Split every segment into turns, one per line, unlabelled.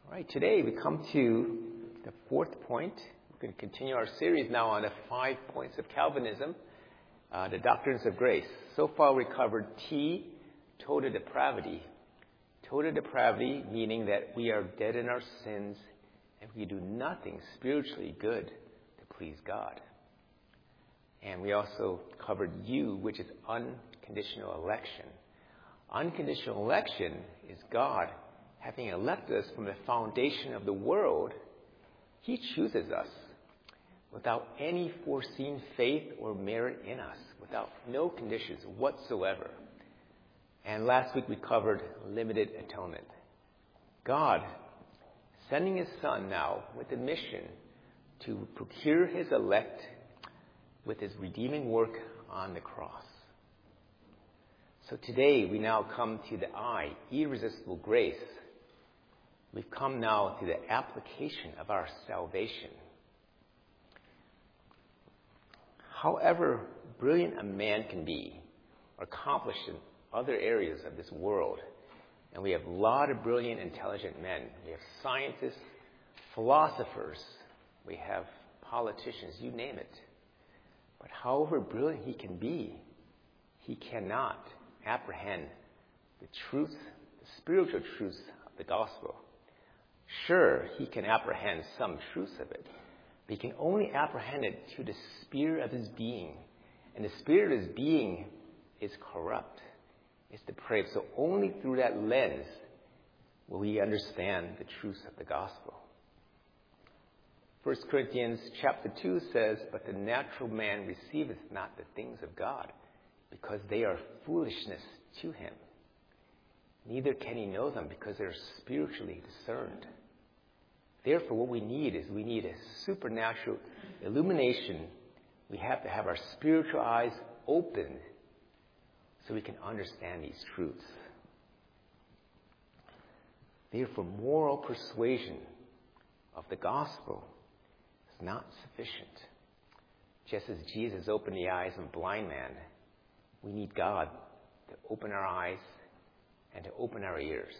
All right, today we come to the fourth point. We're going to continue our series now on the 5 points of Calvinism, the doctrines of grace. So far we covered T, total depravity. Total depravity meaning that we are dead in our sins and we do nothing spiritually good to please God. And we also covered U, which is unconditional election. Unconditional election is God having elected us from the foundation of the world. He chooses us without any foreseen faith or merit in us, without no conditions whatsoever. And last week we covered limited atonement. God sending His Son now with a mission to procure His elect with His redeeming work on the cross. So today we now come to the I, irresistible grace. We've come now to the application of our salvation. However brilliant a man can be, or accomplished in other areas of this world, and we have a lot of brilliant, intelligent men. We have scientists, philosophers, we have politicians, you name it. But however brilliant he can be, he cannot apprehend the truth, the spiritual truths of the gospel. Sure, he can apprehend some truths of it, but he can only apprehend it to the spirit of his being. And the spirit of his being is corrupt. It's depraved. So only through that lens will we understand the truths of the gospel. 1 Corinthians chapter 2 says, "But the natural man receiveth not the things of God, because they are foolishness to him. Neither can he know them, because they are spiritually discerned." Therefore, what we need is a supernatural illumination. We have to have our spiritual eyes opened so we can understand these truths. Therefore, moral persuasion of the gospel is not sufficient. Just as Jesus opened the eyes of a blind man, we need God to open our eyes and to open our ears.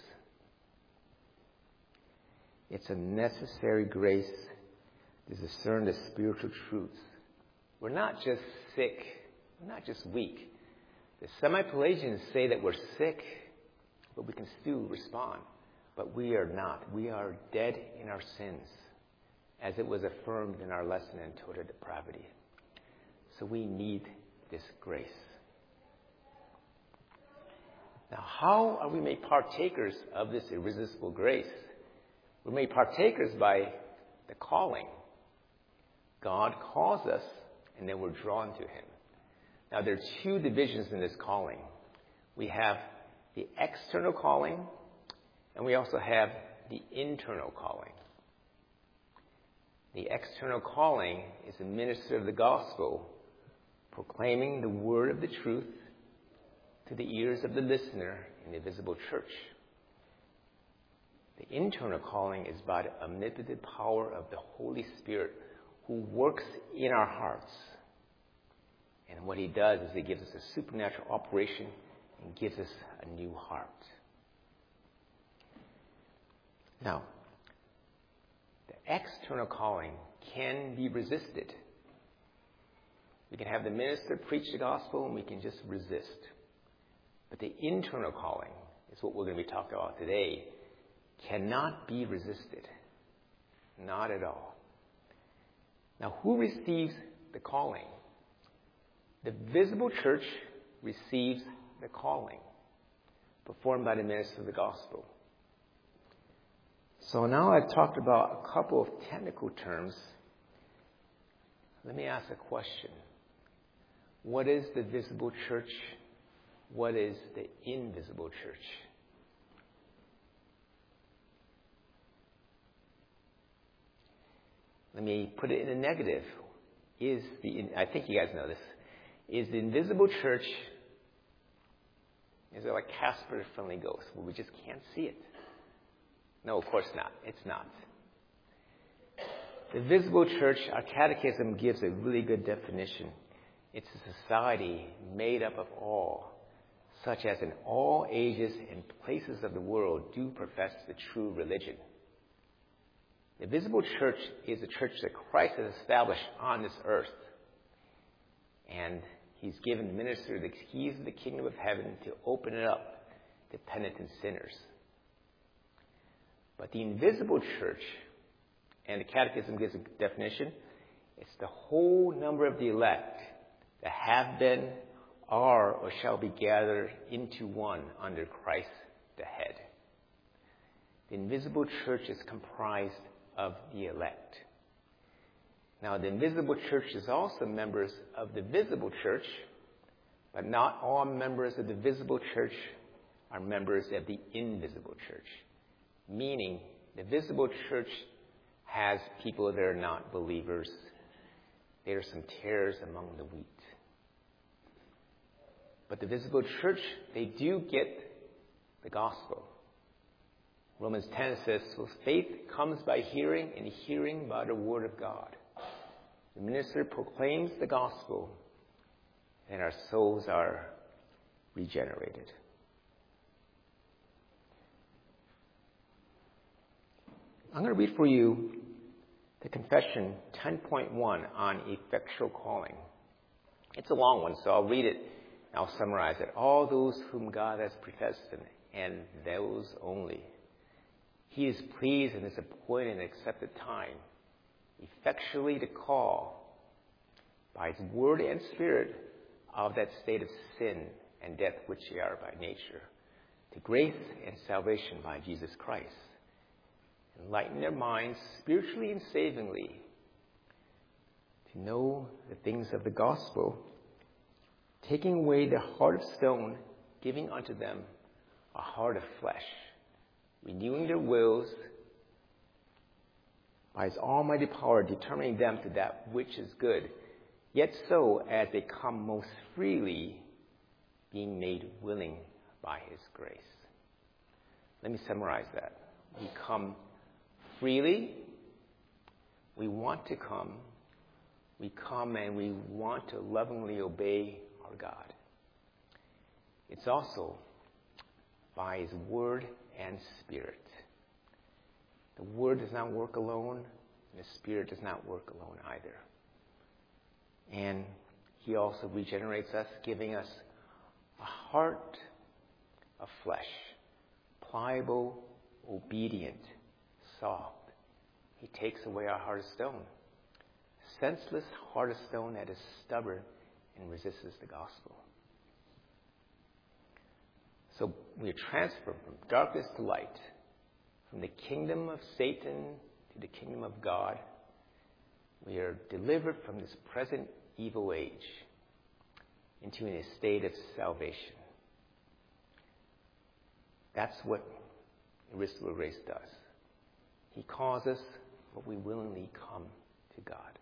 It's a necessary grace to discern the spiritual truths. We're not just sick. We're not just weak. The semi-Pelagians say that we're sick, but we can still respond. But we are not. We are dead in our sins, as it was affirmed in our lesson in total depravity. So we need this grace. Now, how are we made partakers of this irresistible grace? We're made partakers by the calling. God calls us, and then we're drawn to Him. Now, there are two divisions in this calling. We have the external calling, and we also have the internal calling. The external calling is the minister of the gospel, proclaiming the word of the truth to the ears of the listener in the visible church. The internal calling is by the omnipotent power of the Holy Spirit, who works in our hearts. And what He does is He gives us a supernatural operation and gives us a new heart. Now, the external calling can be resisted. We can have the minister preach the gospel and we can just resist. But the internal calling is what we're going to be talking about today. Cannot be resisted. Not at all. Now, who receives the calling? The visible church receives the calling performed by the minister of the gospel. So now I've talked about a couple of technical terms. Let me ask a question. What is the visible church? What is the invisible church? Let me put it in a negative. I think you guys know this. Is the invisible church, is it like Casper the Friendly Ghost, where we just can't see it? No, of course not. It's not. The visible church, our catechism gives a really good definition. It's a society made up of all, such as in all ages and places of the world do profess the true religion. The visible church is a church that Christ has established on this earth. And he's given the minister the keys of the kingdom of heaven to open it up to penitent sinners. But the invisible church, and the Catechism gives a definition, it's the whole number of the elect that have been, are, or shall be gathered into one under Christ the head. The invisible church is comprised of the elect. Now, the invisible church is also members of the visible church, but not all members of the visible church are members of the invisible church. Meaning, the visible church has people that are not believers. There are some tares among the wheat. But the visible church, they do get the gospel. Romans 10 says, so faith comes by hearing, and hearing by the word of God. The minister proclaims the gospel, and our souls are regenerated. I'm going to read for you the confession 10.1 on effectual calling. It's a long one, so I'll read it and I'll summarize it. All those whom God has predestined, and those only, he is pleased in his appointed and accepted time, effectually to call by his word and spirit out of that state of sin and death which ye are by nature, to grace and salvation by Jesus Christ. Enlighten their minds spiritually and savingly to know the things of the gospel, taking away the heart of stone, giving unto them a heart of flesh, renewing their wills by his almighty power, determining them to that which is good, yet so as they come most freely, being made willing by his grace. Let me summarize that. We come freely. We want to come. We come and we want to lovingly obey our God. It's also by his word and spirit. The word does not work alone, and the spirit does not work alone either. And he also regenerates us, giving us a heart of flesh, pliable, obedient, soft. He takes away our heart of stone, senseless heart of stone that is stubborn and resists the gospel. So we are transferred from darkness to light, from the kingdom of Satan to the kingdom of God. We are delivered from this present evil age into an estate of salvation. That's what Irreducible Grace does. He calls us, but we willingly come to God.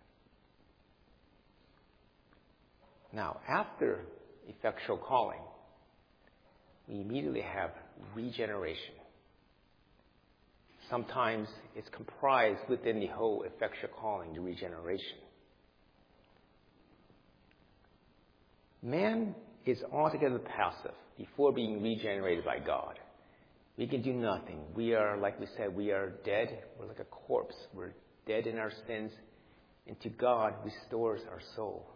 Now, after effectual calling, we immediately have regeneration. Sometimes it's comprised within the whole effectual calling, the regeneration. Man is altogether passive before being regenerated by God. We can do nothing. We are, like we said, we are dead. We're like a corpse. We're dead in our sins. And to God restores our soul.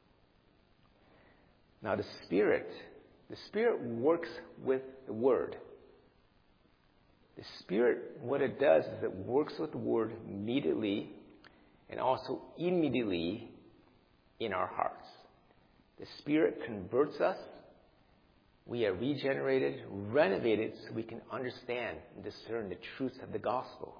Now the Spirit works with the Word. The Spirit, what it does is it works with the Word immediately and also immediately in our hearts. The Spirit converts us. We are regenerated, renovated, so we can understand and discern the truths of the gospel.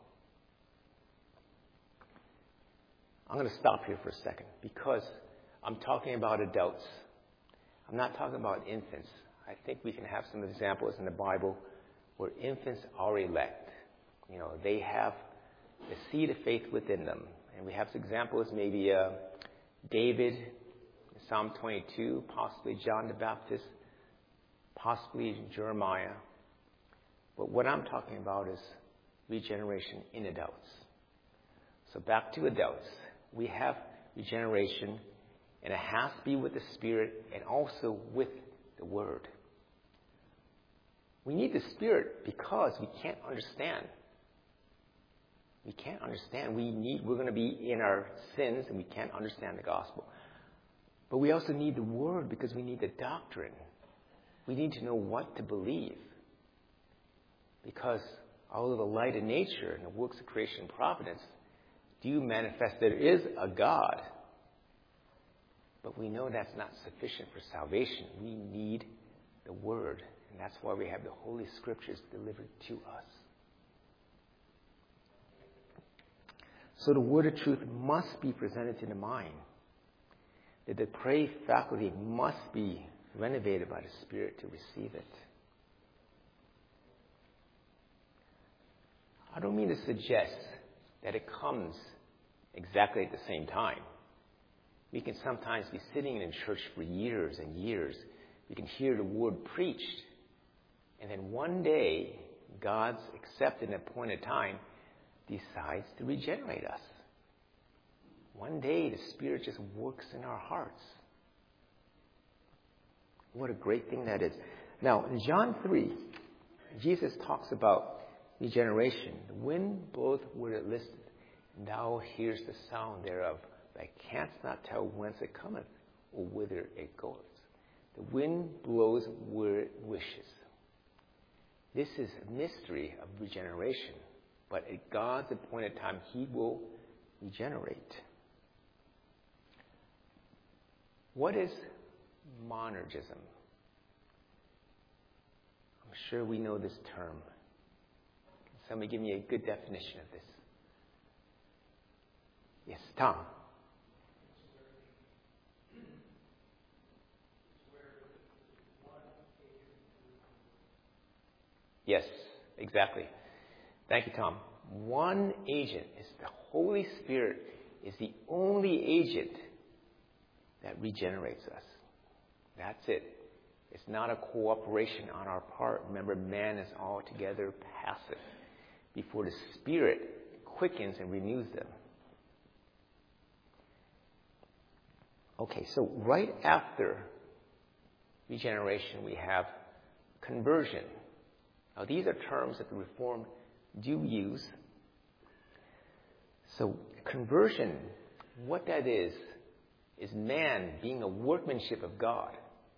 I'm going to stop here for a second because I'm talking about adults. I'm not talking about infants. I think we can have some examples in the Bible where infants are elect. You know, they have the seed of faith within them. And we have some examples, maybe David, Psalm 22, possibly John the Baptist, possibly Jeremiah. But what I'm talking about is regeneration in adults. So back to adults. We have regeneration, and it has to be with the Spirit and also with the Word. We need the Spirit because we can't understand. We can't understand. We're going to be in our sins and we can't understand the gospel. But we also need the word because we need the doctrine. We need to know what to believe. Because although the light of nature and the works of creation and providence do manifest there is a God, but we know that's not sufficient for salvation. We need the word. And that's why we have the Holy Scriptures delivered to us. So the word of truth must be presented to the mind. The depraved faculty must be renovated by the Spirit to receive it. I don't mean to suggest that it comes exactly at the same time. We can sometimes be sitting in church for years and years. We can hear the word preached. And then one day, God's accepted and appointed time decides to regenerate us. One day, the Spirit just works in our hearts. What a great thing that is. Now, in John 3, Jesus talks about regeneration. The wind bloweth where it listeth, and thou hearest the sound thereof. Thou canst not tell whence it cometh, or whither it goeth. The wind blows where it wishes. This is a mystery of regeneration. But at God's appointed time, He will regenerate. What is monergism? I'm sure we know this term. Can somebody give me a good definition of this? Yes, Tom. Yes, exactly. Thank you, Tom. One agent is the Holy Spirit is the only agent that regenerates us. That's it. It's not a cooperation on our part. Remember, man is altogether passive before the Spirit quickens and renews them. Okay, so right after regeneration, we have conversion. Now, these are terms that the Reformed do use. So, conversion, what that is man being a workmanship of God.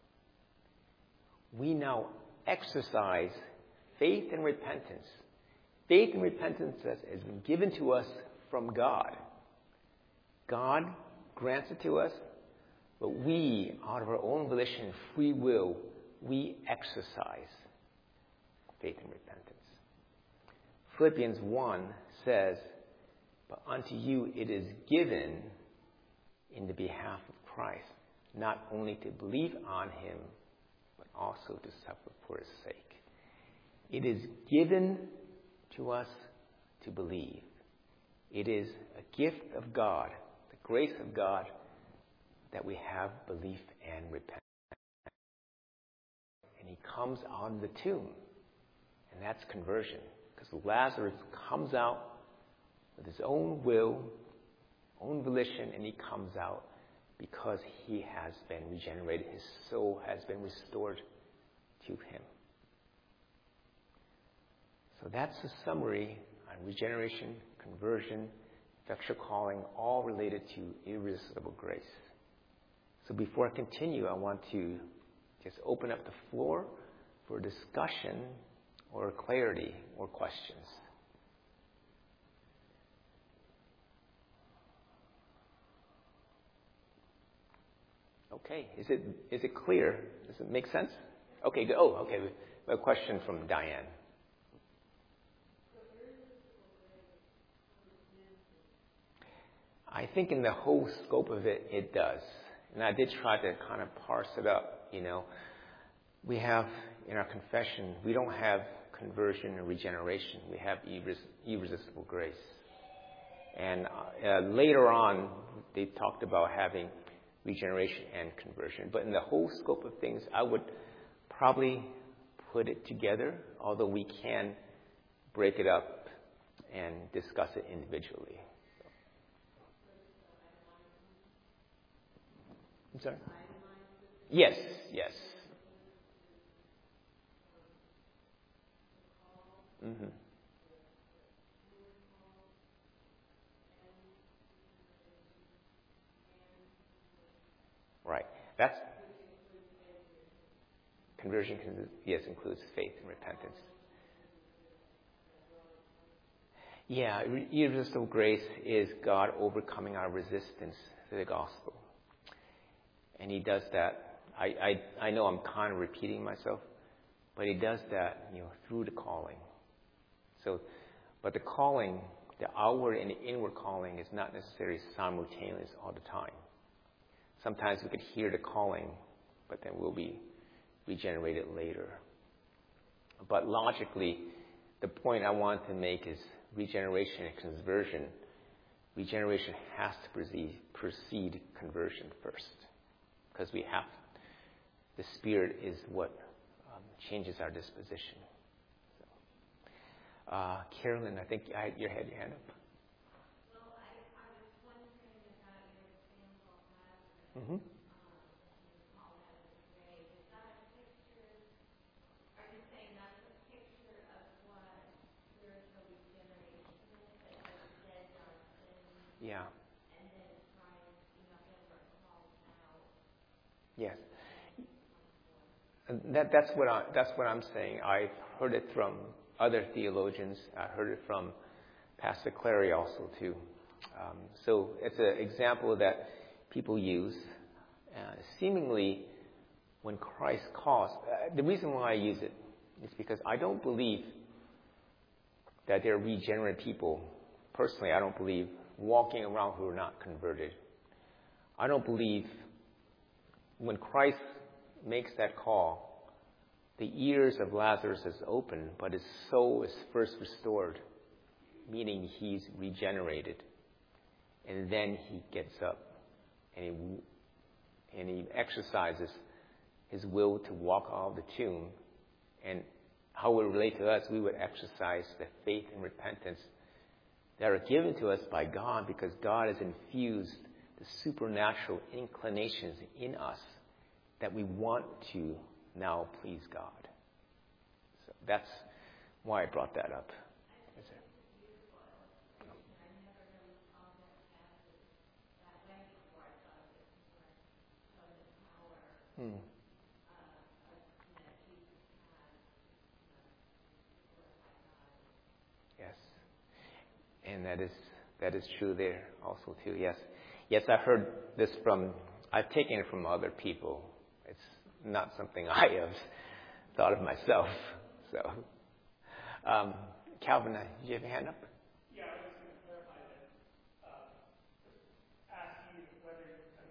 We now exercise faith and repentance. Faith and repentance has been given to us from God. God grants it to us, but we, out of our own volition and free will, we exercise faith and repentance. Philippians 1 says, but unto you it is given in the behalf of Christ, not only to believe on Him, but also to suffer for His sake. It is given to us to believe. It is a gift of God, the grace of God, that we have belief and repentance. And He comes out of the tomb. And that's conversion. Because Lazarus comes out with his own will, own volition, and he comes out because he has been regenerated. His soul has been restored to him. So that's a summary on regeneration, conversion, effectual calling, all related to irresistible grace. So before I continue, I want to just open up the floor for discussion or clarity or questions. Okay, is it clear? Does it make sense? Okay, good. Oh, okay. A question from Diane. I think in the whole scope of it, it does. And I did try to kind of parse it up, We have, in our confession, we don't have conversion and regeneration. We have irresistible grace. And later on, they talked about having regeneration and conversion. But in the whole scope of things, I would probably put it together, although we can break it up and discuss it individually. I'm sorry? Yes. Mm-hmm. That's conversion, yes, includes faith and repentance. Yeah, irresistible grace is God overcoming our resistance to the gospel. And he does that. I know I'm kind of repeating myself, but he does that, through the calling. But the calling, the outward and the inward calling, is not necessarily simultaneous all the time. Sometimes we could hear the calling, but then we'll be regenerated later. But logically, the point I want to make is regeneration and conversion. Regeneration has to precede conversion first, because the Spirit is what changes our disposition. Carolyn, I think you had your hand up.
Well, I was wondering about your example of Lazarus.
Mm-hmm.
Call that a grave. Is that a picture? Are you saying that's a picture of what spiritual regeneration is? That you're dead in our sins?
Yeah.
And then Christ, then we're called out.
Yes. And that's what I'm saying. I've heard it from other theologians. I heard it from Pastor Clary also too. So it's an example that people use. Seemingly, when Christ calls, the reason why I use it is because I don't believe that there are regenerate people. Personally, I don't believe walking around who are not converted. I don't believe when Christ makes that call, the ears of Lazarus is open, but his soul is first restored, meaning he's regenerated. And then he gets up and he exercises his will to walk out of the tomb. And how it would relate to us, we would exercise the faith and repentance that are given to us by God, because God has infused the supernatural inclinations in us that we want to now please God. So that's why I brought that up. Yes. And that is true there also too. Yes. Yes, I've heard this I've taken it from other people. It's not something I have thought of myself. So, Calvin, did you have a hand up?
Yeah, I was just going to clarify that. Just ask you whether you can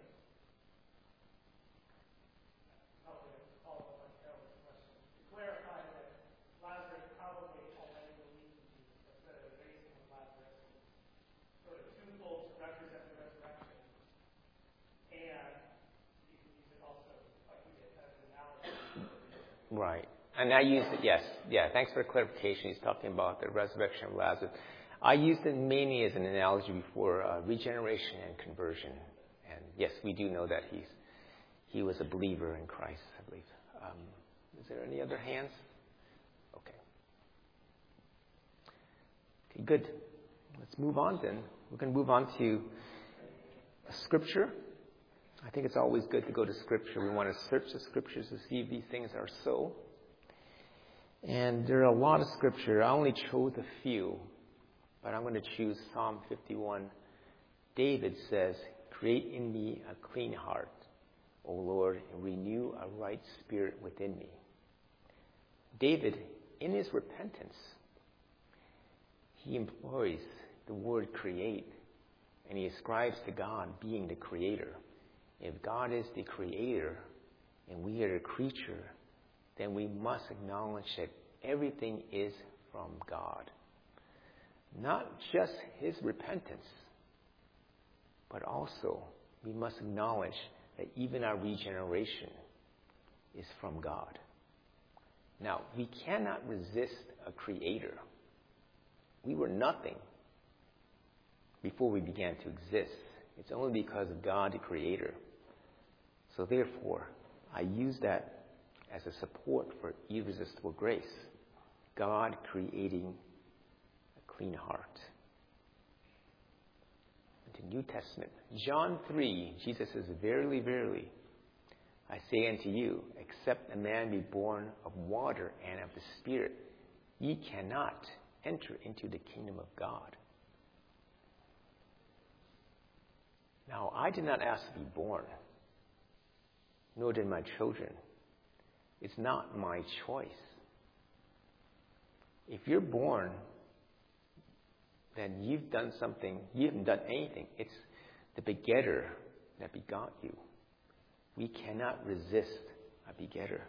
help me follow up on Carol's question. To clarify that Lazarus probably already believed in Jesus, that the raising of Lazarus is sort of twofold to represent the resurrection, and you can use it also, like you did, as an analogy.
Right. And I use it, yes. Yeah, thanks for the clarification. He's talking about the resurrection of Lazarus. I used it mainly as an analogy before regeneration and conversion. And yes, we do know that he was a believer in Christ, I believe. Is there any other hands? Okay, good. Let's move on then. We're going to move on to Scripture. I think it's always good to go to Scripture. We want to search the Scriptures to see if these things are so. And there are a lot of Scripture. I only chose a few, but I'm going to choose Psalm 51. David says, "Create in me a clean heart, O Lord, and renew a right spirit within me." David, in his repentance, he employs the word create, and he ascribes to God being the creator. If God is the creator and we are the creature, then we must acknowledge that everything is from God. Not just his repentance, but also we must acknowledge that even our regeneration is from God. Now, we cannot resist a creator. We were nothing before we began to exist. It's only because of God, the creator. So therefore, I use that as a support for irresistible grace. God creating a clean heart. The New Testament, John 3, Jesus says, "Verily, verily, I say unto you, except a man be born of water and of the Spirit, ye cannot enter into the kingdom of God. Now, I did not ask to be born, nor did my children. It's not my choice. If you're born, then you've done something, you haven't done anything. It's the begetter that begot you. We cannot resist a begetter.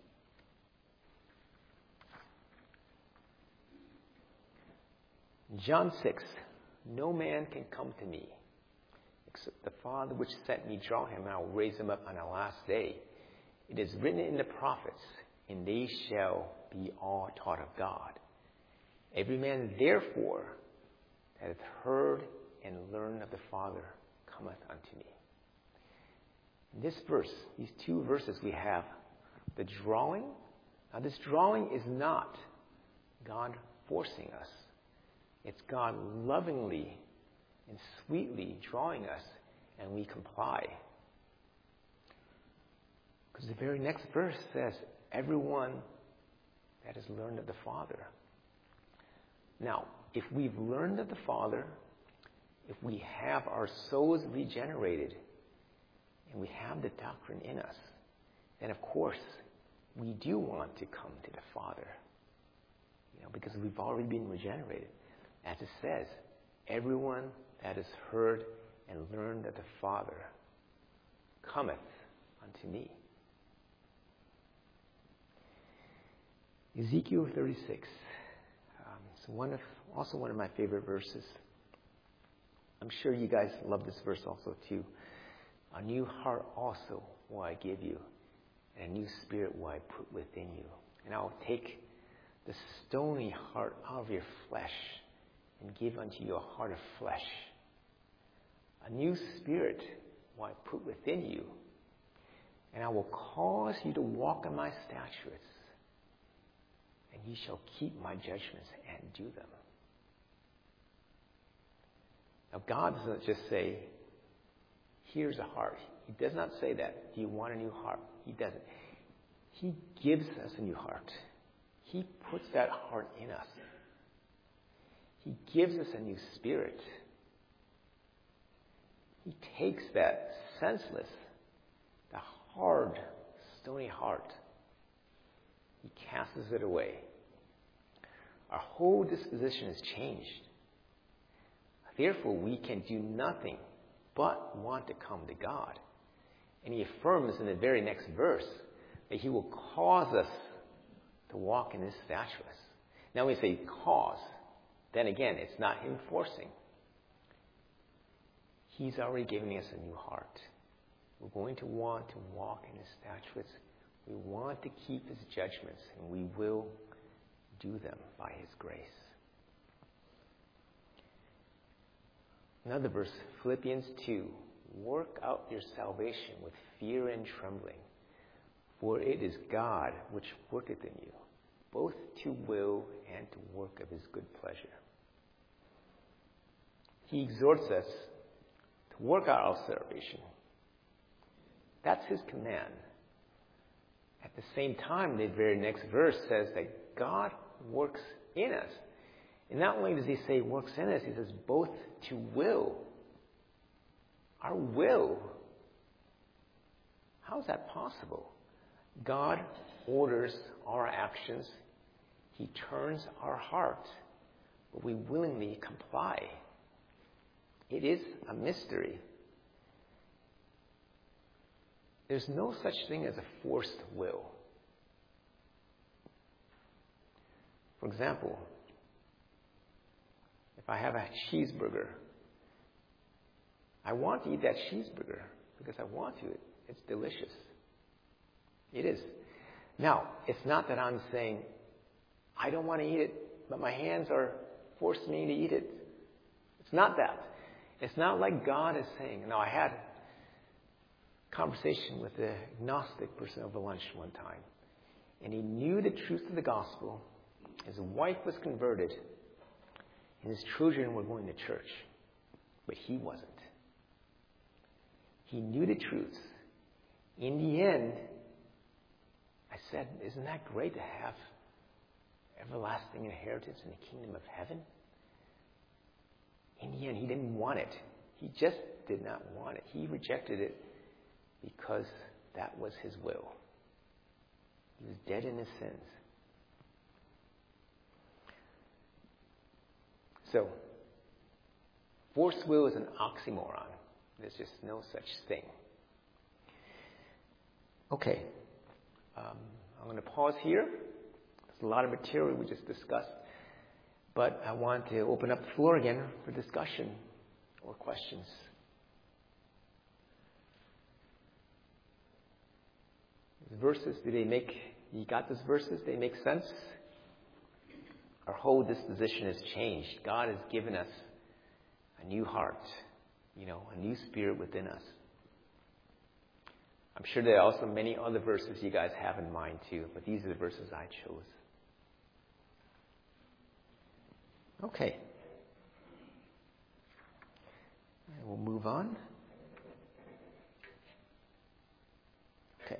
John 6, no man can come to me except the Father which sent me draw him, and I will raise him up on the last day. It is written in the prophets, and they shall be all taught of God. Every man therefore that hath heard and learned of the Father cometh unto me. In this verse, these two verses we have the drawing. Now this drawing is not God forcing us. It's God lovingly and sweetly drawing us, and we comply. Because the very next verse says, everyone that has learned of the Father. Now, if we've learned of the Father, if we have our souls regenerated, and we have the doctrine in us, then of course, we do want to come to the Father. Because we've already been regenerated. As it says, everyone that has heard and learned of the Father cometh unto me. Ezekiel 36. It's also one of my favorite verses. I'm sure you guys love this verse also too. A new heart also will I give you, and a new spirit will I put within you. And I will take the stony heart out of your flesh and give unto you a heart of flesh. A new spirit will I put within you, and I will cause you to walk in my statutes, and ye shall keep my judgments and do them. Now, God doesn't just say, here's a heart. He does not say that. Do you want a new heart? He doesn't. He gives us a new heart. He puts that heart in us. He gives us a new spirit. He takes that senseless, the hard, stony heart. He casts it away. Our whole disposition is changed. Therefore, we can do nothing but want to come to God. And he affirms in the very next verse that he will cause us to walk in his statutes. Now we say cause. Then again, it's not him forcing. He's already giving us a new heart. We're going to want to walk in his statutes. We want to keep his judgments, and we will do them by his grace. Another verse, Philippians 2. Work out your salvation with fear and trembling, for it is God which worketh in you, both to will and to work of his good pleasure. He exhorts us to work out our salvation. That's his command. At the same time, the very next verse says that God works in us. And not only does he say works in us, he says both to will. Our will. How is that possible? God orders our actions. He turns our heart. But we willingly comply. It is a mystery. There's no such thing as a forced will. For example, if I have a cheeseburger, I want to eat that cheeseburger because I want to. It's delicious. It is. Now, it's not that I'm saying, I don't want to eat it, but my hands are forcing me to eat it. It's not that. It's not like God is saying. Now, I had a conversation with an agnostic person over lunch one time, and he knew the truth of the gospel. His wife was converted, and his children were going to church, but he wasn't. He knew the truth, In the end, I said, isn't that great to have everlasting inheritance in the kingdom of heaven? In the end, he didn't want it. He just did not want it. He rejected it because that was his will. He was dead in his sins. So, forced will is an oxymoron. There's just no such thing. Okay. I'm going to pause here. There's a lot of material we just discussed. But I want to open up the floor again for discussion or questions. The verses, you got those verses? They make sense? Our whole disposition has changed. God has given us a new heart, a new spirit within us. I'm sure there are also many other verses you guys have in mind too, but these are the verses I chose. Okay. And we'll move on. Okay.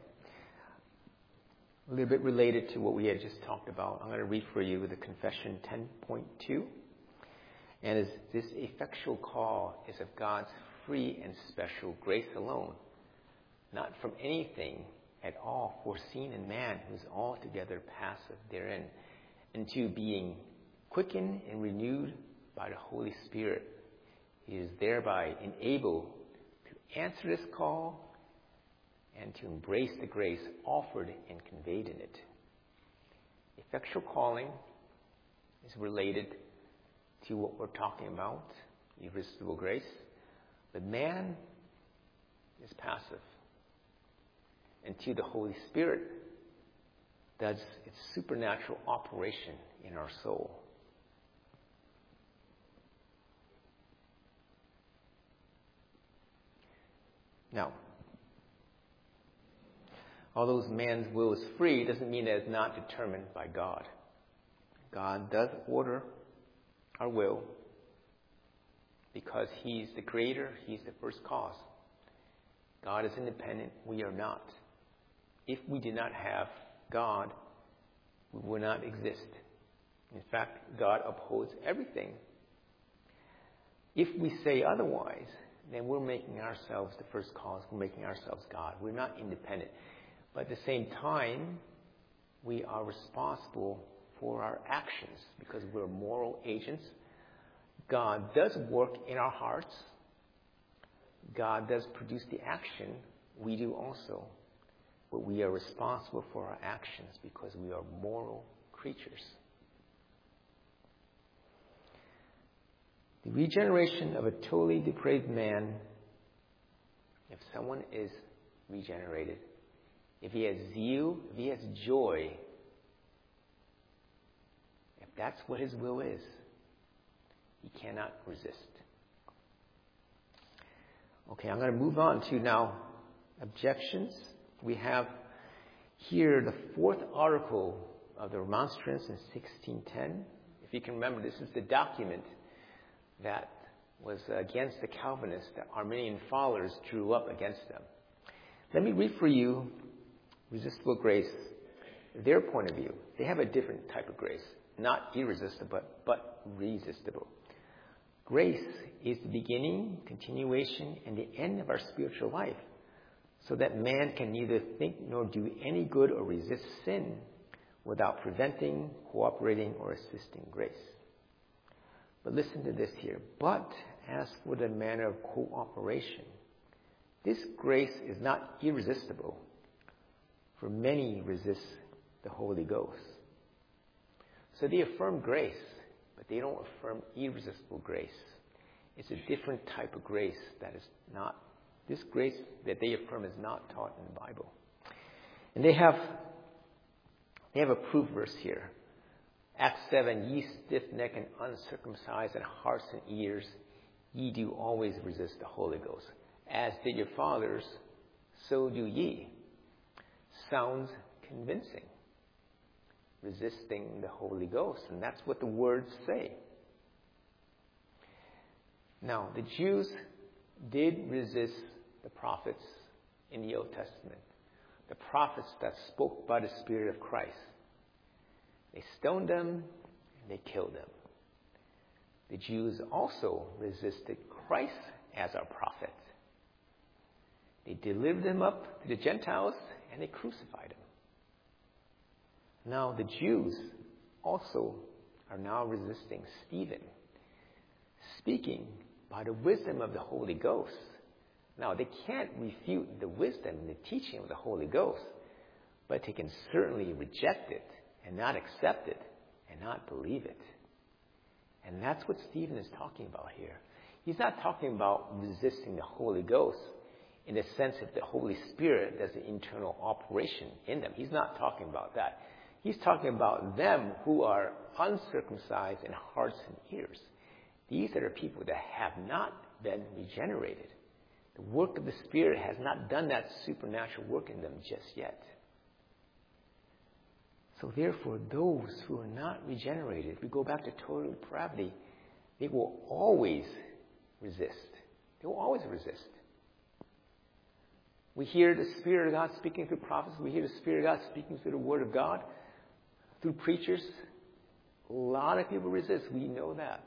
A little bit related to what we had just talked about. I'm going to read for you the Confession 10.2. And this effectual call is of God's free and special grace alone, not from anything at all foreseen in man, who is altogether passive therein, into being quickened and renewed by the Holy Spirit. He is thereby enabled to answer this call and to embrace the grace offered and conveyed in it. Effectual calling is related to what we're talking about, irresistible grace. But man is passive. And to the Holy Spirit does its supernatural operation in our soul. Now, although man's will is free, doesn't mean that it's not determined by God. God does order our will because He's the creator, He's the first cause. God is independent, we are not. If we did not have God, we would not exist. In fact, God upholds everything. If we say otherwise, then we're making ourselves the first cause. We're making ourselves God. We're not independent. But at the same time, we are responsible for our actions because we're moral agents. God does work in our hearts. God does produce the action. We do also. But we are responsible for our actions because we are moral creatures. The regeneration of a totally depraved man, if someone is regenerated, if he has zeal, if he has joy, if that's what his will is, he cannot resist. Okay, I'm going to move on to now objections. We have here the fourth article of the Remonstrance in 1610. If you can remember, this is the document that was against the Calvinists that Arminian followers drew up against them. Let me read for you resistible grace, their point of view. They have a different type of grace, not irresistible, but resistible. Grace is the beginning, continuation, and the end of our spiritual life, so that man can neither think nor do any good or resist sin without preventing, cooperating, or assisting grace. But listen to this here. But as for the manner of cooperation, this grace is not irresistible, for many resist the Holy Ghost. So they affirm grace, but they don't affirm irresistible grace. It's a different type of grace that is not, this grace that they affirm is not taught in the Bible. And they have a proof verse here. Acts 7, ye stiff-necked and uncircumcised in hearts and ears, ye do always resist the Holy Ghost. As did your fathers, so do ye. Sounds convincing. Resisting the Holy Ghost. And that's what the words say. Now, the Jews did resist the prophets in the Old Testament. the prophets that spoke by the Spirit of Christ. They stoned them and they killed them. The Jews also resisted Christ as our prophet. They delivered him up to the Gentiles and they crucified him. Now the Jews also are now resisting Stephen, speaking by the wisdom of the Holy Ghost. Now they can't refute the wisdom and the teaching of the Holy Ghost, but they can certainly reject it and not accept it and not believe it. And that's what Stephen is talking about here. He's not talking about resisting the Holy Ghost in the sense that the Holy Spirit does the internal operation in them. He's not talking about that. He's talking about them who are uncircumcised in hearts and ears. These are the people that have not been regenerated. The work of the Spirit has not done that supernatural work in them just yet. So therefore, those who are not regenerated, we go back to total depravity, they will always resist. They will always resist. We hear the Spirit of God speaking through prophets. We hear the Spirit of God speaking through the Word of God, through preachers. A lot of people resist. We know that.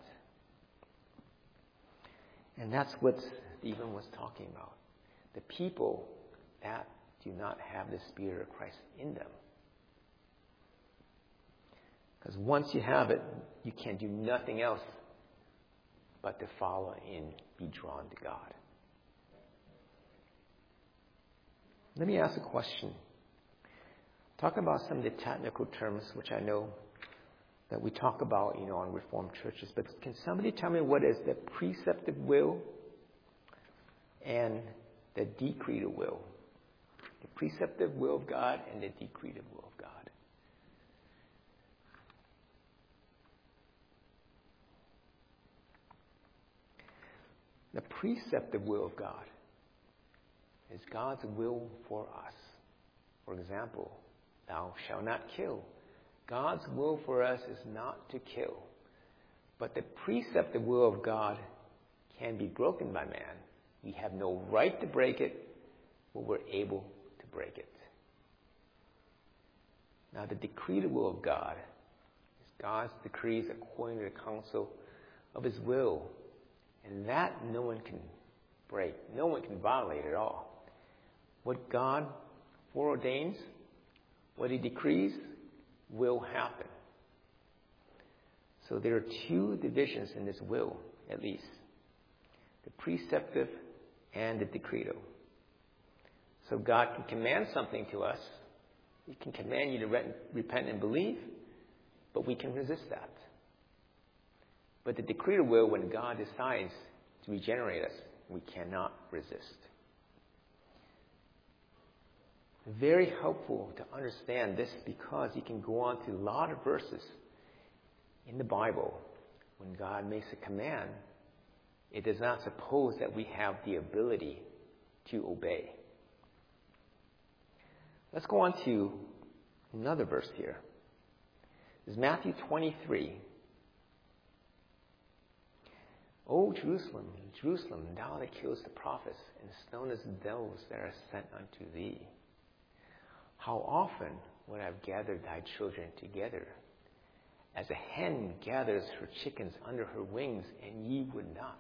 And that's what Stephen was talking about. The people that do not have the Spirit of Christ in them. Because once you have it, you can do nothing else but to follow and be drawn to God. Let me ask a question. Talk about some of the technical terms, which I know that we talk about, on Reformed churches. But can somebody tell me what is the preceptive will and the decretive will? The preceptive will of God and the decretive will of God. The preceptive will of God is God's will for us. For example, thou shalt not kill. God's will for us is not to kill. But the preceptive will of God can be broken by man. We have no right to break it, but we're able to break it. Now, the decreed will of God is God's decrees according to the counsel of His will. And that no one can break. No one can violate at all. What God foreordains, what He decrees, will happen. So there are two divisions in this will, at least. The preceptive and the decretive. So God can command something to us. He can command you to repent and believe, but we can resist that. But the decretive will, when God decides to regenerate us, we cannot resist. Very helpful to understand this because you can go on to a lot of verses in the Bible. When God makes a command, it does not suppose that we have the ability to obey. Let's go on to another verse here. This is Matthew 23. O Jerusalem, Jerusalem, thou that killest the prophets, and stonest those that are sent unto thee. How often would I have gathered thy children together, as a hen gathers her chickens under her wings, and ye would not.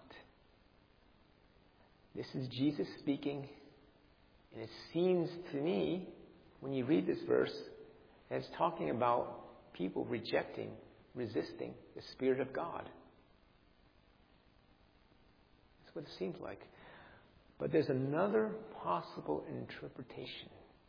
This is Jesus speaking, and it seems to me, when you read this verse, that it's talking about people rejecting, resisting the Spirit of God. That's what it seems like. But there's another possible interpretation.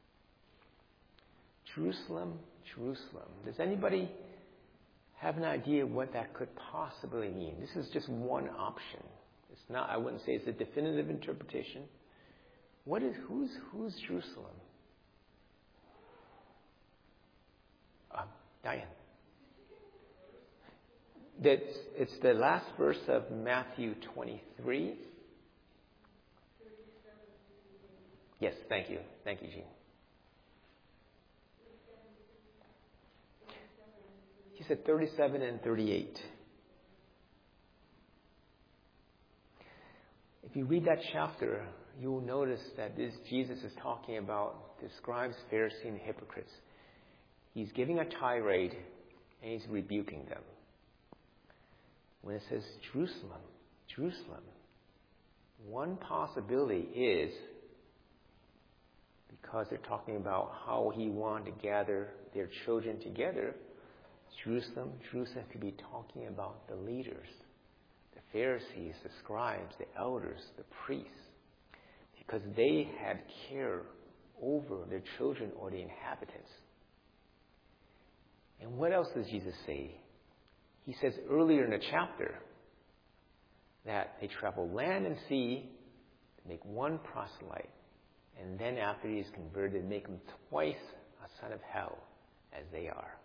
Jerusalem, Jerusalem. Does anybody have an idea what that could possibly mean? This is just one option. It's not, I wouldn't say it's a definitive interpretation. Who's Jerusalem? Diane. It's the last verse of Matthew 23. Yes, thank you. Thank you, Jean. She said 37 and 38. If you read that chapter, you will notice that this Jesus is talking about the scribes, Pharisees, and hypocrites. He's giving a tirade, and he's rebuking them. When it says Jerusalem, Jerusalem, one possibility is because they're talking about how he wanted to gather their children together, Jerusalem could be talking about the leaders, the Pharisees, the scribes, the elders, the priests, because they had care over their children or the inhabitants. And what else does Jesus say? He says earlier in the chapter that they travel land and sea to make one proselyte. And then after he is converted, make him twice a son of hell as they are.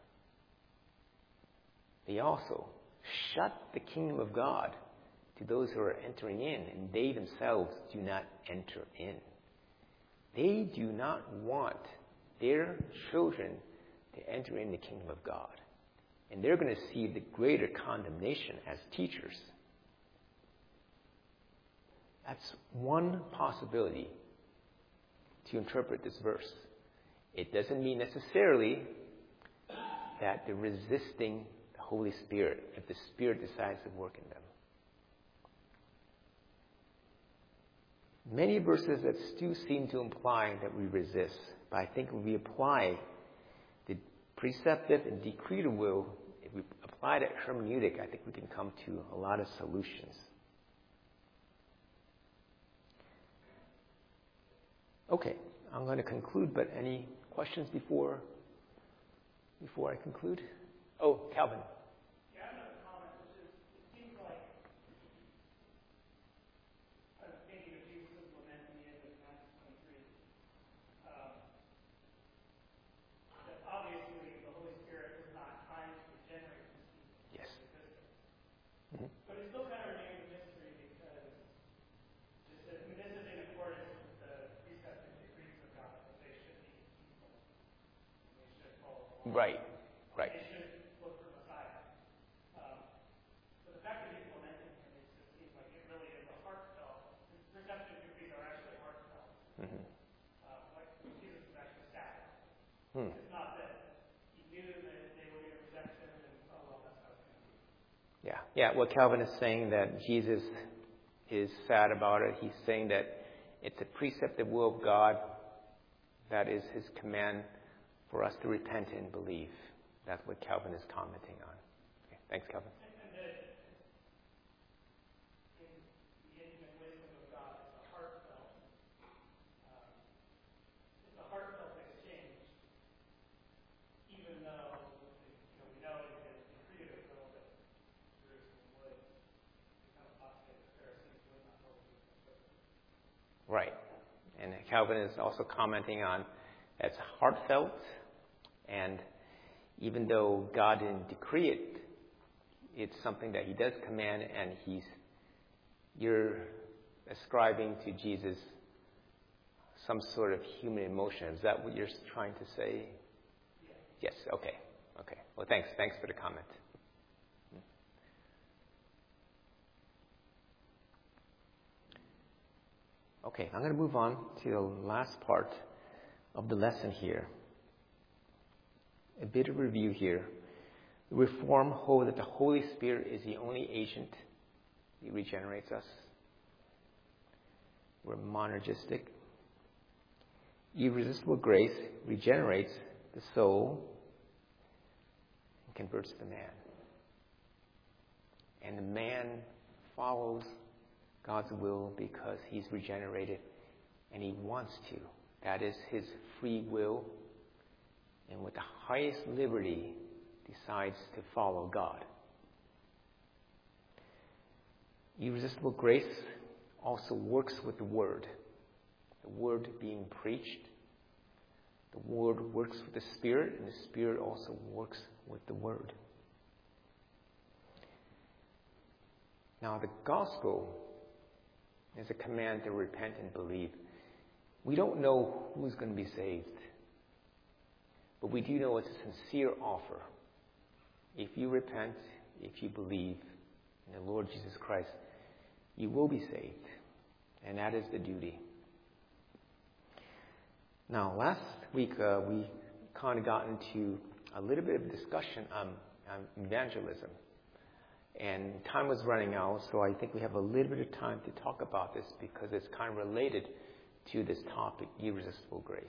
They also shut the kingdom of God to those who are entering in, and they themselves do not enter in. They do not want their children to enter in the kingdom of God. And they're going to see the greater condemnation as teachers. That's one possibility to interpret this verse. It doesn't mean necessarily that they're resisting the Holy Spirit if the Spirit decides to work in them. Many verses that do seem to imply that we resist, but I think if we apply the preceptive and decretive will, if we apply that hermeneutic, I think we can come to a lot of solutions. Okay, I'm going to conclude, but any questions before I conclude? Oh, Calvin.
Yeah, I have a comment, which is, it seems like, I'm thinking of Jesus' lament in the end of Matthew 23, that obviously the Holy Spirit was not trying to regenerate these people.
Yes.
Mm-hmm. But it still kind of remains a mystery because this is in accordance with the precepts and decrees of God, that they should be people. They should follow the law.
Right.
They should look for Messiah. But the fact that he's lamenting him, it just seems like it really is a heartfelt. His precepts and decrees are actually heartfelt.
Mm-hmm.
Like Jesus is actually sad.
Hmm.
It's not that he knew that they were going to reject him and, oh, well, that's how it's going to be.
Yeah. Well, Calvin is saying that Jesus is sad about it. He's saying that it's a preceptive will of God. That is his command for us to repent and believe. That's what Calvin is commenting on. Okay. Thanks, Calvin.
And that in the intimate wisdom of God, it's a heartfelt exchange, even though we know in his decretive will that Jerusalem would become apostate, the Pharisees would not hold to the scripture.
Right. And Calvin is also commenting on it's heartfelt, and even though God didn't decree it, it's something that he does command, and you're ascribing to Jesus some sort of human emotion. Is that what you're trying to say?
Yeah.
Yes. Okay. Well, thanks. Thanks for the comment. Okay, I'm going to move on to the last part of the lesson here. A bit of review here. The Reformed hold that the Holy Spirit is the only agent that regenerates us. We're monergistic. Irresistible grace regenerates the soul and converts the man. And the man follows God's will because he's regenerated and he wants to. That is his free will. And with the highest liberty, decides to follow God. Irresistible grace also works with the Word. The Word being preached. The Word works with the Spirit, and the Spirit also works with the Word. Now, the gospel is a command to repent and believe. We don't know who's going to be saved. But we do know it's a sincere offer. If you repent, if you believe in the Lord Jesus Christ, you will be saved. And that is the duty. Now, last week we kind of got into a little bit of discussion on evangelism. And time was running out, so I think we have a little bit of time to talk about this because it's kind of related to this topic, irresistible grace.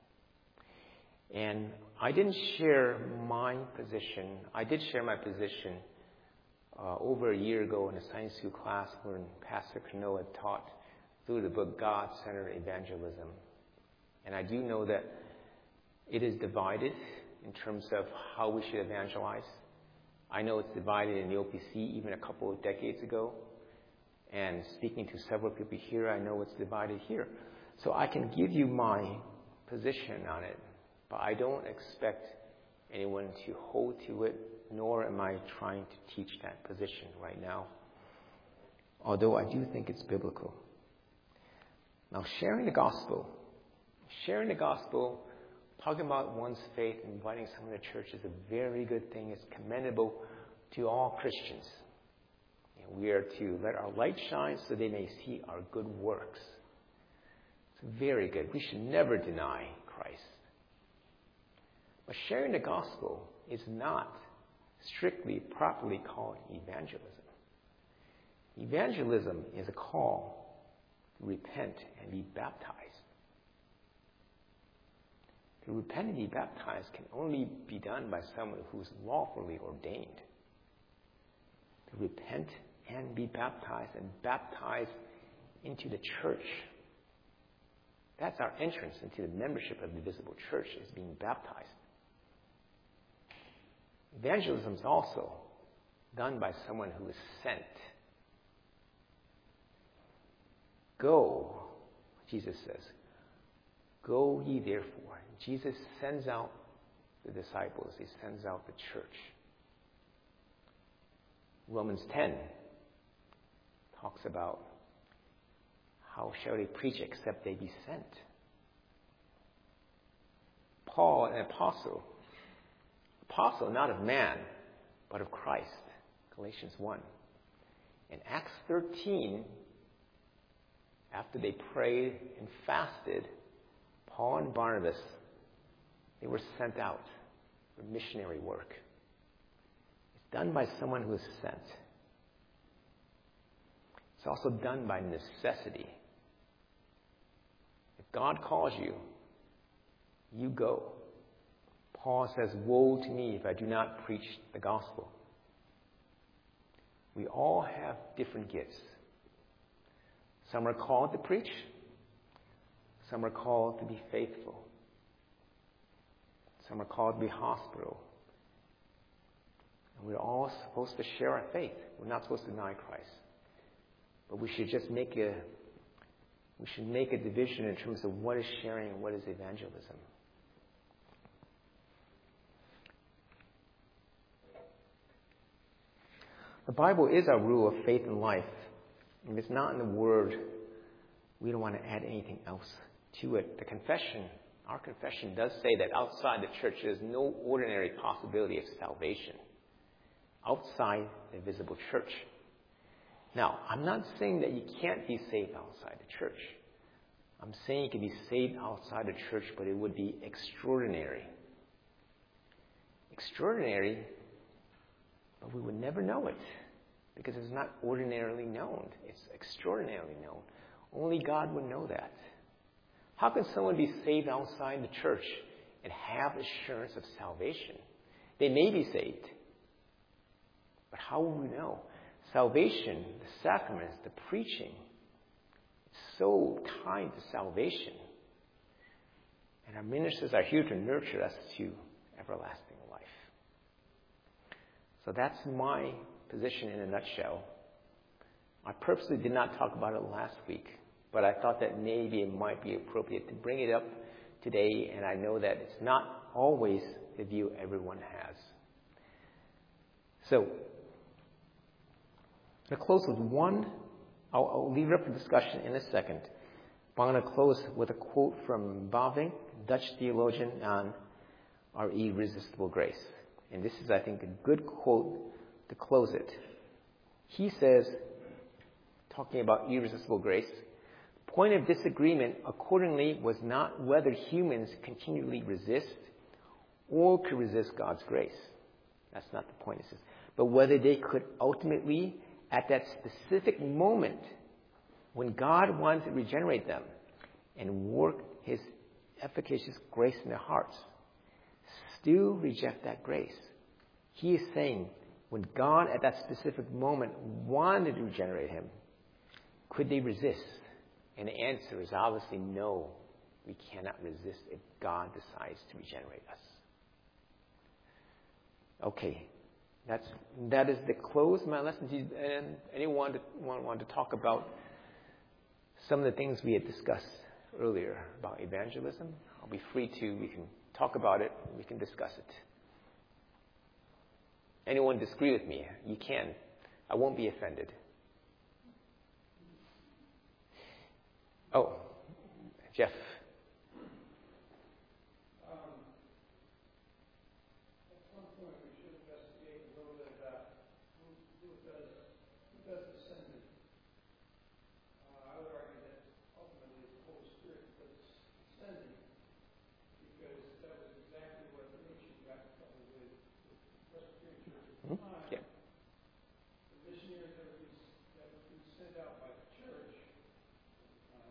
And I didn't share my position. I did share my position over a year ago in a Sunday school class when Pastor Cano had taught through the book God-Centered Evangelism. And I do know that it is divided in terms of how we should evangelize. I know it's divided in the OPC even a couple of decades ago. And speaking to several people here, I know it's divided here. So I can give you my position on it, but I don't expect anyone to hold to it, nor am I trying to teach that position right now, although I do think it's biblical. Now, sharing the gospel, talking about one's faith, inviting someone to church is a very good thing. It's commendable to all Christians. And we are to let our light shine so they may see our good works. It's very good. We should never deny Christ. But sharing the gospel is not strictly, properly called evangelism. Evangelism is a call to repent and be baptized. To repent and be baptized can only be done by someone who is lawfully ordained. To repent and be baptized into the church. That's our entrance into the membership of the visible church, is being baptized. Evangelism is also done by someone who is sent. Go, Jesus says. Go ye therefore. Jesus sends out the disciples. He sends out the church. Romans 10 talks about how shall they preach except they be sent. Paul, an apostle not of man, but of Christ. Galatians 1. In Acts 13, after they prayed and fasted, Paul and Barnabas, they were sent out for missionary work. It's done by someone who is sent. It's also done by necessity. If God calls you, you go. Paul says, woe to me if I do not preach the gospel. We all have different gifts. Some are called to preach. Some are called to be faithful. Some are called to be hospitable. And we're all supposed to share our faith. We're not supposed to deny Christ. But we should just make a division in terms of what is sharing and what is evangelism. The Bible is our rule of faith and life. If it's not in the Word, we don't want to add anything else to it. Our confession does say that outside the church there's no ordinary possibility of salvation outside the visible church. Now, I'm not saying that you can't be saved outside the church. I'm saying you can be saved outside the church, but it would be extraordinary. Extraordinary, but we would never know it because it's not ordinarily known. It's extraordinarily known. Only God would know that. How can someone be saved outside the church and have assurance of salvation? They may be saved, but how will we know? Salvation, the sacraments, the preaching, it's so tied to salvation. And our ministers are here to nurture us to everlasting life. So that's my position in a nutshell. I purposely did not talk about it last week, but I thought that maybe it might be appropriate to bring it up today, and I know that it's not always the view everyone has. So, I'm going to close with one. I'll leave it up for discussion in a second. But I'm going to close with a quote from Bavinck, Dutch theologian, on our irresistible grace. And this is, I think, a good quote to close it. He says, talking about irresistible grace, point of disagreement, accordingly, was not whether humans continually resist or could resist God's grace. That's not the point, it says. But whether they could ultimately, at that specific moment, when God wanted to regenerate them and work His efficacious grace in their hearts, still reject that grace. He is saying, when God at that specific moment wanted to regenerate him, could they resist? And the answer is obviously no. We cannot resist if God decides to regenerate us. Okay, that is the close of my lesson. And anyone want to talk about some of the things we had discussed earlier about evangelism? I'll be free to. We can talk about it. We can discuss it. Anyone disagree with me? You can. I won't be offended. Oh, Jeff.
At some point we should investigate a little bit about who does the sending. I would argue that ultimately it's the Holy Spirit that does sending, because that was exactly what the nation got in trouble with Presbyterian Church at the time.
Yeah.
The missionaries that were being sent out by the church at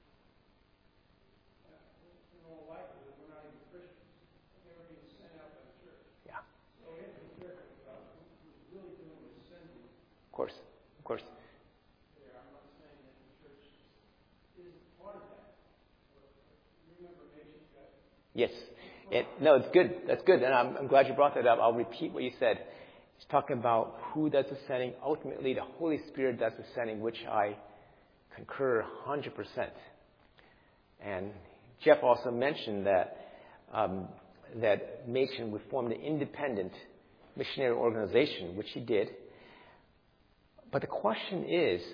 the time, in all likelihood, were not even Christians. They were being sent out by the church.
Yeah.
So we have to be careful about who's really doing the sending.
Of course.
There, I'm not saying that the church isn't part of that. But remember, nation's got.
Yes. No, it's good. That's good. And I'm glad you brought that up. I'll repeat what you said. It's talking about who does the sending. Ultimately, the Holy Spirit does the sending, which I concur 100%. And Jeff also mentioned that Machen would form an independent missionary organization, which he did. But the question is,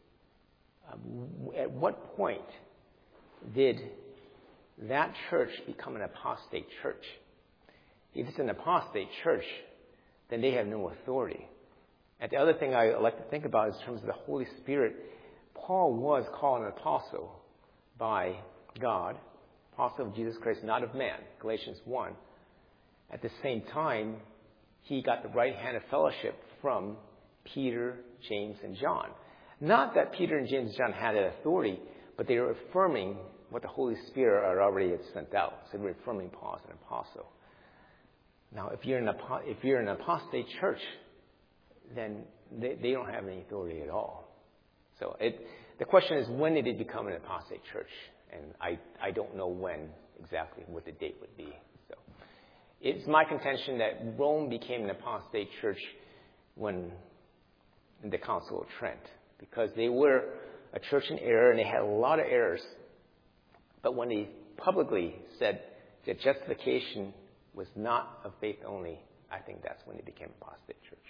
at what point did that church become an apostate church? If it's an apostate church, then they have no authority. And the other thing I like to think about is in terms of the Holy Spirit. Paul was called an apostle by God, apostle of Jesus Christ, not of man, Galatians 1. At the same time, he got the right hand of fellowship from Peter, James, and John. Not that Peter and James and John had that authority, but they were affirming what the Holy Spirit already had sent out. So they were affirming Paul as an apostle. Now, if you're an apostate church, then they don't have any authority at all. So the question is, when did it become an apostate church? And I don't know when exactly, what the date would be. So it's my contention that Rome became an apostate church when in the Council of Trent, because they were a church in error and they had a lot of errors. But when they publicly said that justification was not of faith only, I think that's when they became apostate church.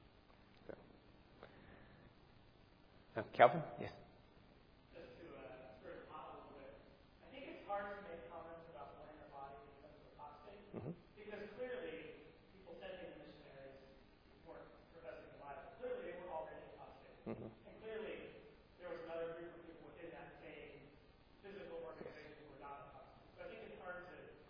So. Calvin? Yes.
Just to sort of pop a little bit, I think it's hard to make comments about when the body becomes apostate, because clearly people sending the missionaries weren't professing the Bible. Clearly they were already apostate. And clearly there was another group of people within that same physical organization who were not apostate. So I think it's hard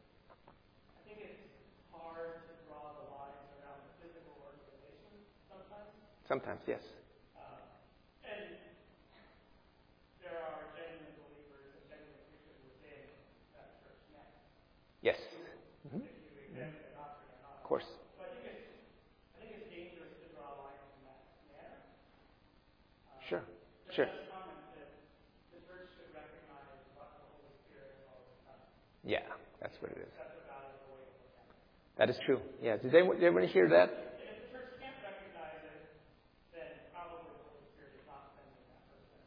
to draw the lines around the physical organization sometimes.
Sometimes, yes.
And there are genuine believers and genuine Christians within that church net.
Yes.
If you examine the doctrine or not.
Of course.
So I think it's dangerous to draw lines in that manner.
Sure.
Just comment that the church should recognize what the Holy Spirit has always done.
Yeah, that's what it is.
That's a valuable way to look at it.
That is true. Yeah. Did everyone hear that?
And if the church can't recognize it, then probably the Holy Spirit is not sending that person.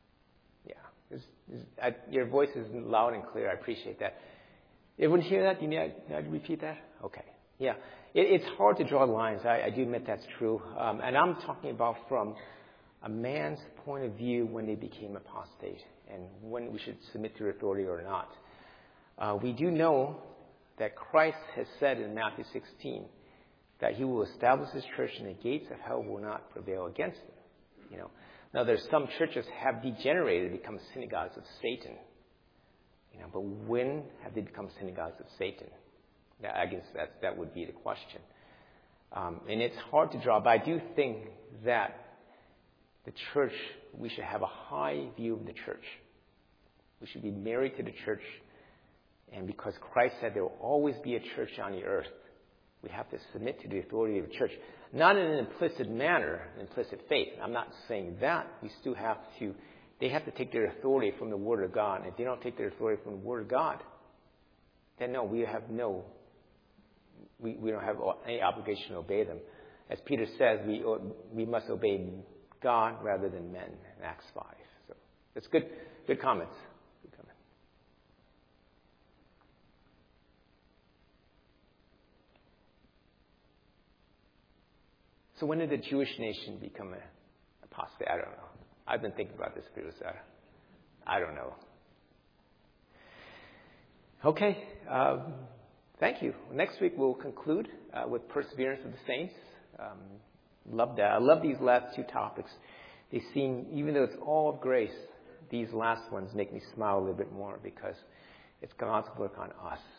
Yeah. Your voice is loud and clear. I appreciate that. Everyone hear that? Do you need I repeat that? Okay. Yeah. It's hard to draw lines. I do admit that's true. And I'm talking about from a man's point of view when they became apostate and when we should submit to authority or not. We do know that Christ has said in Matthew 16 that he will establish his church and the gates of hell will not prevail against it. Now, there's some churches have degenerated to become synagogues of Satan. But when have they become synagogues of Satan? I guess that would be the question. And it's hard to draw, but I do think that the church, we should have a high view of the church. We should be married to the church. And because Christ said there will always be a church on the earth, we have to submit to the authority of the church. Not in an implicit manner, implicit faith. I'm not saying that. We still have to, they have to take their authority from the Word of God. And if they don't take their authority from the Word of God, then no, we don't have any obligation to obey them. As Peter says, we must obey God rather than men in Acts 5. So that's good comments. Good comment. So when did the Jewish nation become an apostate? I don't know. I've been thinking about this, Peter. I don't know. Okay. Thank you. Next week we'll conclude with perseverance of the saints. Love that. I love these last two topics. They seem, even though it's all of grace, these last ones make me smile a little bit more because it's God's work on us.